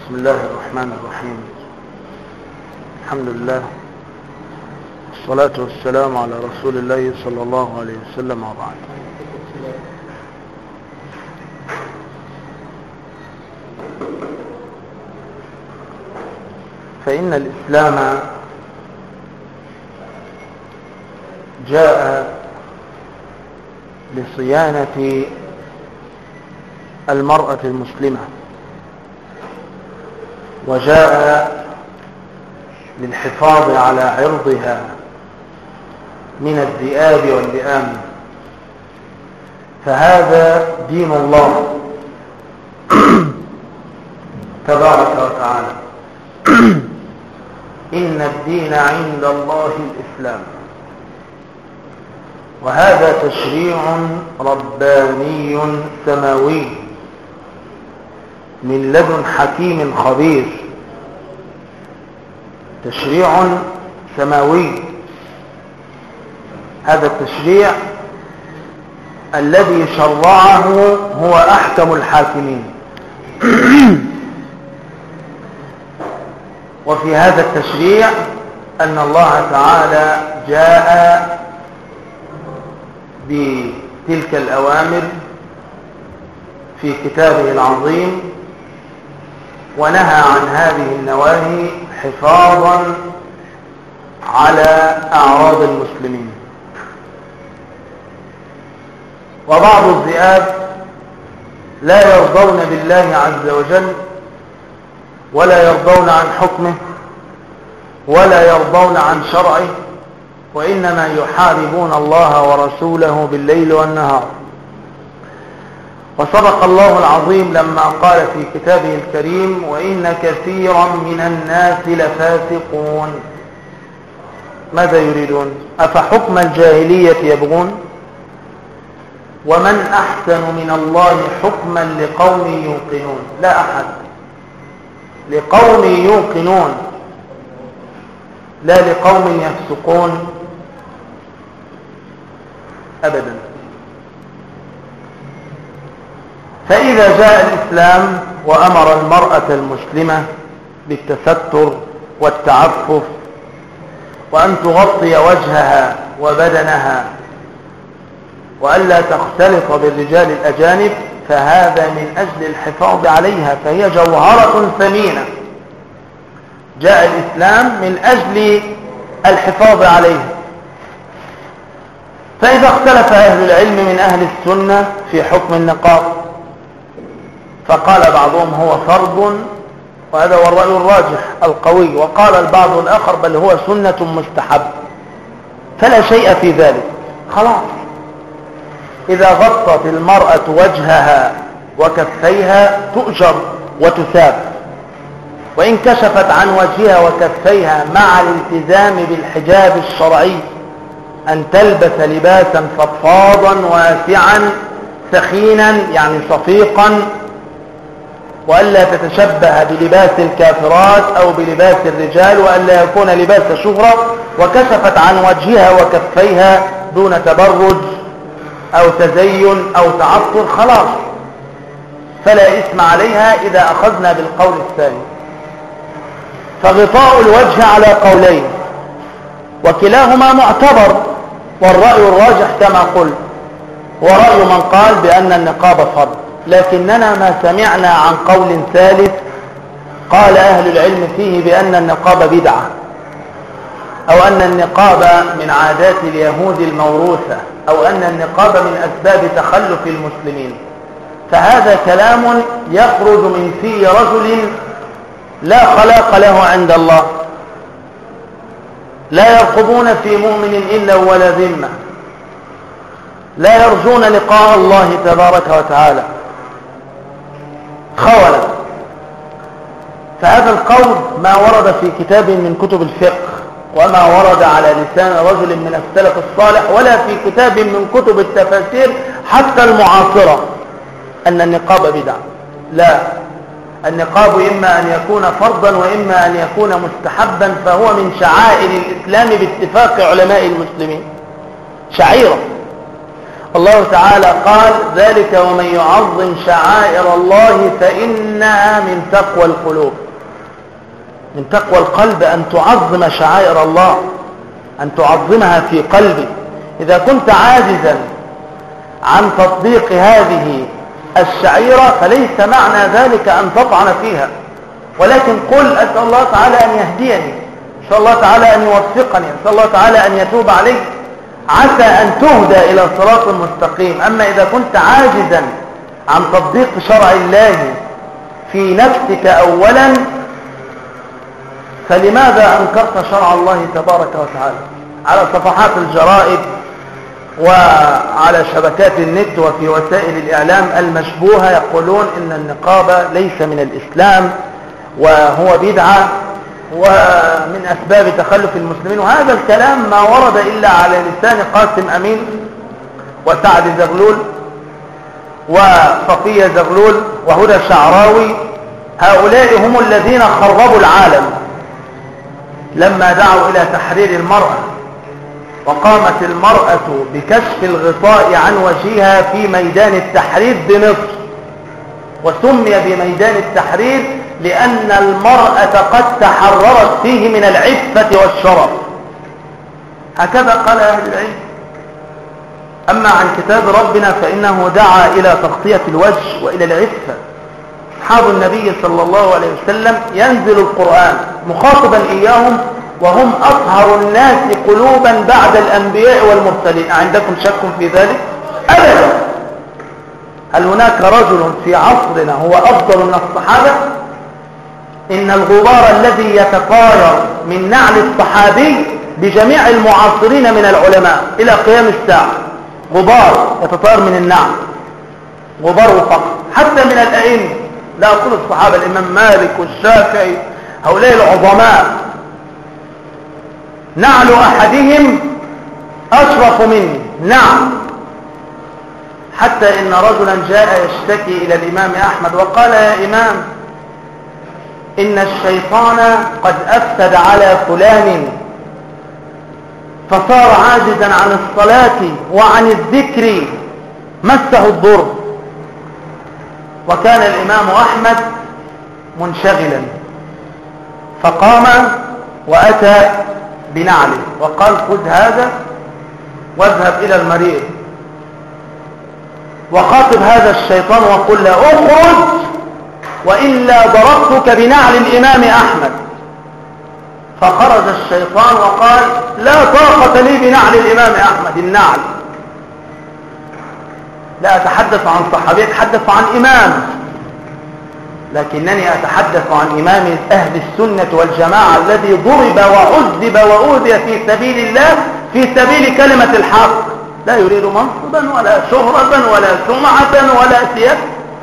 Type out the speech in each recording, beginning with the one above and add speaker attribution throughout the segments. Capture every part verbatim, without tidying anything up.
Speaker 1: بسم الله الرحمن الرحيم. الحمد لله والصلاة والسلام على رسول الله صلى الله عليه وسلم وبعد. فإن الإسلام جاء لصيانة المرأة المسلمة، وجاء للحفاظ على عرضها من الذئاب واللئام، فهذا دين الله تبارك وتعالى. إن الدين عند الله الإسلام، وهذا تشريع رباني سماوي من لدن حكيم خبير، تشريع سماوي. هذا التشريع الذي شرعه هو أحكم الحاكمين. وفي هذا التشريع أن الله تعالى جاء بتلك الأوامر في كتابه العظيم، ونهى عن هذه النواهي حفاظا على أعراض المسلمين. وبعض الذئاب لا يرضون بالله عز وجل، ولا يرضون عن حكمه، ولا يرضون عن شرعه، وإنما يحاربون الله ورسوله بالليل والنهار. وصدق الله العظيم لما قال في كتابه الكريم: وإن كثيرا من الناس لفاسقون. ماذا يريدون؟ أفحكم الجاهلية يبغون؟ ومن أحسن من الله حكما لقوم يوقنون. لا أحد، لقوم يوقنون، لا لقوم يفسقون أبدا. فإذا جاء الإسلام وأمر المرأة المسلمة بالتستر والتعفف، وأن تغطي وجهها وبدنها، وألا تختلط بالرجال الأجانب، فهذا من أجل الحفاظ عليها، فهي جوهرة ثمينة. جاء الإسلام من أجل الحفاظ عليها. فإذا اختلف أهل العلم من أهل السنة في حكم النقاب، فقال بعضهم هو فرض، وهذا هو الرأي الراجح القوي، وقال البعض الآخر بل هو سنة مستحب، فلا شيء في ذلك. خلاص، إذا غطت المرأة وجهها وكفيها تؤجر وتثاب، وإن كشفت عن وجهها وكفيها مع الالتزام بالحجاب الشرعي، أن تلبس لباسا فضفاضا واسعا ثخينا يعني صفيقا، وألا تتشبه بلباس الكافرات أو بلباس الرجال، وألا يكون لباس شهرة، وكشفت عن وجهها وكفيها دون تبرج أو تزين أو تعطر، خلاص فلا إثم عليها إذا أخذنا بالقول الثاني. فغطاء الوجه على قولين، وكلاهما معتبر، والرأي الراجح كما قلت، ورأي من قال بأن النقاب فرض. لكننا ما سمعنا عن قول ثالث قال أهل العلم فيه بأن النقاب بدعة، أو أن النقاب من عادات اليهود الموروثة، أو أن النقاب من أسباب تخلف المسلمين. فهذا كلام يخرج من في رجل لا خلاق له عند الله، لا يرقبون في مؤمن إلا ولا ذمة، لا يرجون لقاء الله تبارك وتعالى، خولا. فهذا القول ما ورد في كتاب من كتب الفقه، وما ورد على لسان رجل من السلف الصالح، ولا في كتاب من كتب التفاسير حتى المعاصرة، أن النقاب بدعة. لا، النقاب إما أن يكون فرضا وإما أن يكون مستحبا، فهو من شعائر الإسلام باتفاق علماء المسلمين، شعيرة. الله تعالى قال ذلك ومن يعظم شعائر الله فإنها من تقوى القلوب. من تقوى القلب أن تعظم شعائر الله، أن تعظمها في قلبك. إذا كنت عاجزا عن تطبيق هذه الشعيرة فليس معنى ذلك أن تطعن فيها، ولكن قل أسأل الله تعالى أن يهديني، أسأل الله تعالى أن يوفقني، أسأل الله تعالى أن يتوب علي، عسى أن تهدى إلى الصراط المستقيم. أما إذا كنت عاجزا عن تطبيق شرع الله في نفسك أولا فلماذا أنكرت شرع الله تبارك وتعالى؟ على صفحات الجرائد وعلى شبكات النت وفي وسائل الإعلام المشبوهة يقولون إن النقاب ليس من الإسلام وهو بدعة ومن أسباب تخلف المسلمين، وهذا الكلام ما ورد إلا على لسان قاسم أمين وسعد زغلول وصفية زغلول وهدى الشعراوي. هؤلاء هم الذين خربوا العالم لما دعوا إلى تحرير المرأة، وقامت المرأة بكشف الغطاء عن وجهها في ميدان التحرير بمصر، وسمي بميدان التحرير لأن المرأة قد تحررت فيه من العفة والشرف. هكذا قال أهل العلم. أما عن كتاب ربنا فإنه دعا إلى تغطية الوجه وإلى العفة. أصحاب النبي صلى الله عليه وسلم ينزل القرآن مخاطبا إياهم وهم أطهر الناس قلوبا بعد الأنبياء والمرسلين. عندكم شك في ذلك؟ أبدا. هل هناك رجل في عصرنا هو أفضل من الصحابة؟ إن الغبار الذي يتطاير من نعل الصحابي بجميع المعاصرين من العلماء إلى قيام الساعة غبار يتطاير من النعل، غبار فقط. حتى من الأئمة، لا أقول الصحابة، الإمام مالك والشافعي، هؤلاء العظماء نعل أحدهم أشرف مني. نعم. حتى إن رجلا جاء يشتكي إلى الإمام أحمد وقال يا إمام إن الشيطان قد أفسد على فلان فصار عاجزا عن الصلاة وعن الذكر مسه الضر. وكان الإمام أحمد منشغلا فقام وأتى بنعله وقال خذ هذا واذهب إلى المريض وخاطب هذا الشيطان وقل له اخرج وإلا ضربتك بنعل الإمام أحمد. فخرج الشيطان وقال لا طاقة لي بنعل الإمام أحمد. النعل. لا أتحدث عن صحابي، أتحدث عن إمام، لكنني أتحدث عن إمام أهل السنة والجماعة الذي ضرب وعذب وأوذي في سبيل الله في سبيل كلمة الحق، لا يريد منصبا ولا شهرة ولا سمعة ولا سياسة،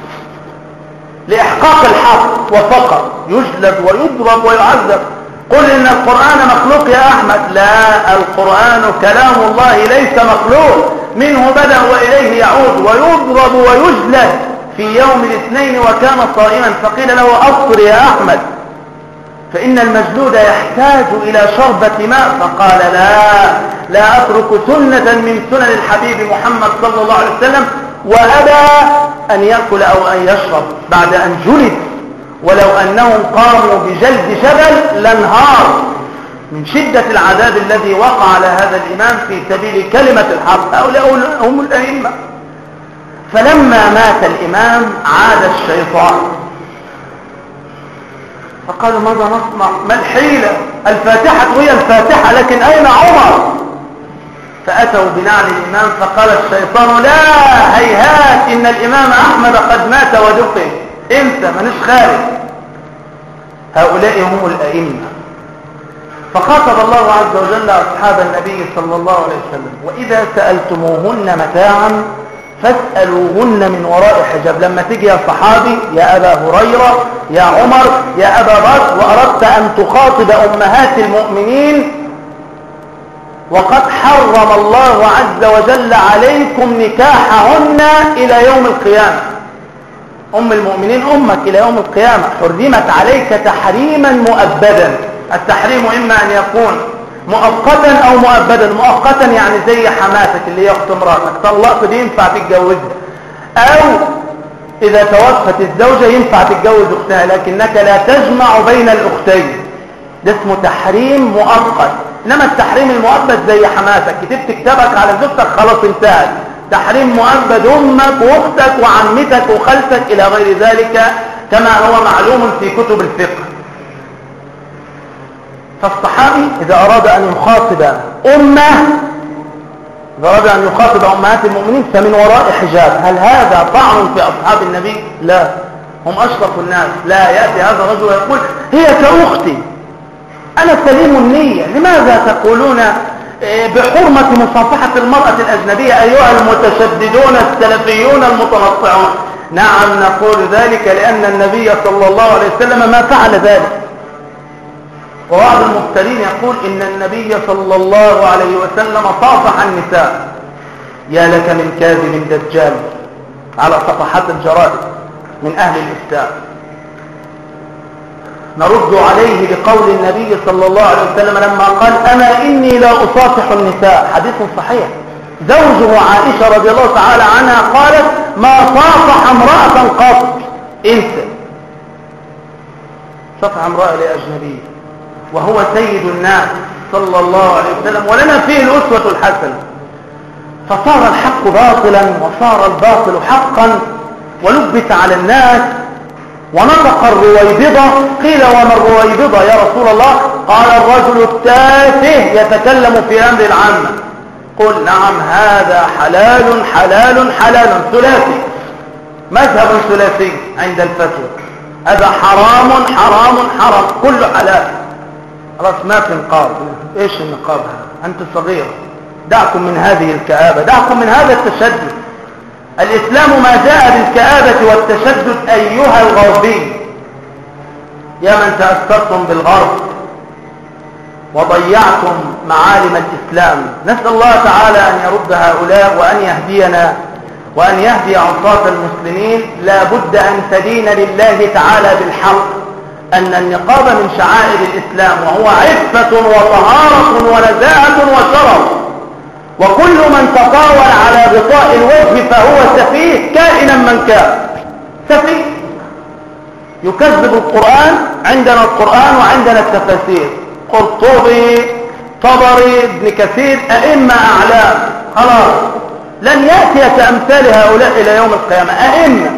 Speaker 1: لإحقاق الحق وفقط. يجلد ويضرب ويعذب. قل إن القرآن مخلوق يا أحمد. لا، القرآن كلام الله ليس مخلوق، منه بدأ وإليه يعود. ويضرب ويجلد في يوم الاثنين وكان صائما، فقيل له أفطر يا أحمد فإن المجلود يحتاج إلى شربة ماء، فقال لا لا أترك سنة من سنن الحبيب محمد صلى الله عليه وسلم، وأبى أن يأكل أو أن يشرب بعد أن جلد. ولو أنهم قاموا بجلد جبل لانهار من شدة العذاب الذي وقع على هذا الإمام في سبيل كلمة الحق. هؤلاء هم الأئمة. فلما مات الإمام عاد الشيطان فقالوا ماذا نصنع؟ ما الحيلة؟ الفاتحة هي الفاتحة، لكن أين عمر؟ فأتوا بنعل الإمام فقال الشيطان لا هيهات، إن الإمام أحمد قد مات ودفن، انت منش خارج. هؤلاء هم الأئمة. فخاطب الله عز وجل أصحاب النبي صلى الله عليه وسلم وإذا سألتموهن متاعا فاسألوهن من وراء حجاب. لما تيجي يا صحابي يا أبا هريرة يا عمر يا أبا بكر وأردت أن تخاطب أمهات المؤمنين وقد حرم الله عز وجل عليكم نكاحهن إلى يوم القيامة، أم المؤمنين أمك إلى يوم القيامة، حرمت عليك تحريما مؤبدا. التحريم إما أن يكون مؤقتا او مؤبدا. مؤقتا يعني زي حماتك اللي هي اخت مراتك، طلقت دي ينفع تتجوزها، او اذا توفت الزوجة ينفع تتجوز اختها، لكنك لا تجمع بين الاختين، ده اسمه تحريم مؤقت. انما التحريم المؤبد زي حماتك، كتبت كتابك على زوجتك خلاص انتهت. تحريم مؤبد امك واختك وعمتك وخالتك الى غير ذلك كما هو معلوم في كتب الفقه. فالصحابي اذا اراد ان يخاطب امه، اذا اراد ان يخاطب امهات المؤمنين فمن وراء حجاب. هل هذا طعن في اصحاب النبي؟ لا، هم اشرف الناس. لا ياتي هذا الرجل ويقول هي كاختي، انا سليم النيه، لماذا تقولون بحرمه مصافحه المراه الاجنبيه ايها المتشددون السلفيون المتنطعون؟ نعم نقول ذلك لان النبي صلى الله عليه وسلم ما فعل ذلك. وبعض المفترين يقول إن النبي صلى الله عليه وسلم صافح النساء. يا لك من كاذب دجال على صفحات الجرائد من أهل الإسلام. نرد عليه بقول النبي صلى الله عليه وسلم لما قال أما إني لا أصافح النساء، حديث صحيح. زوجه عائشة رضي الله تعالى عنها قالت ما صافح امرأة قط. انسى صفح امرأة لأجنبية وهو سيد الناس صلى الله عليه وسلم ولنا فيه الأسوة الحسنة. فصار الحق باطلا وصار الباطل حقا ولبس على الناس. ونطق الرويبضة. قيل وما الرويبضة يا رسول الله؟ قال الرجل التافه يتكلم في أمر العامة. قل نعم هذا حلال حلال حلال ثلاثي، مذهب ثلاثي عند الفتوى. هذا حرام حرام حرام، كله حلال. خلاص ما في نقاب. ايش النقاب هذا؟ انت صغير، دعكم من هذه الكآبة، دعكم من هذا التشدد. الإسلام ما جاء بالكآبة والتشدد أيها الغربي، يا من تأثرتم بالغرب وضيعتم معالم الإسلام. نسأل الله تعالى أن يرد هؤلاء وأن يهدينا وأن يهدي عصاة المسلمين. لا بد أن تدين لله تعالى بالحق، أن النقاب من شعائر الإسلام وهو عفة وطهارة ونزاهة وشرف. وكل من تطاول على غطاء الوجه فهو سفيه كائنا من كان. سفيه يكذب القرآن. عندنا القرآن وعندنا التفاسير، قرطبي طبري ابن كثير أئمة أعلام، خلاص لن يأتي كأمثال هؤلاء إلى يوم القيامة، أئمة.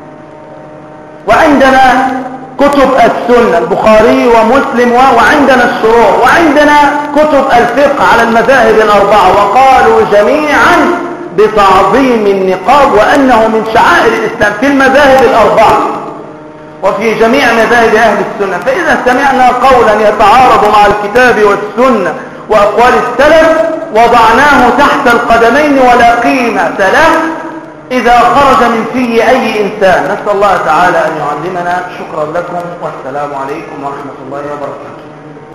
Speaker 1: وعندنا كتب السنة البخاري ومسلم وعندنا الشروح وعندنا كتب الفقه على المذاهب الأربعة، وقالوا جميعا بتعظيم النقاب وأنه من شعائر الإسلام في المذاهب الأربعة وفي جميع مذاهب أهل السنة. فإذا سمعنا قولا يتعارض مع الكتاب والسنة وأقوال السلف وضعناه تحت القدمين ولا قيمة له إذا خرج من فيه أي إنسان. نسأل الله تعالى أن يعلمنا. شكرا لكم والسلام عليكم ورحمة الله وبركاته.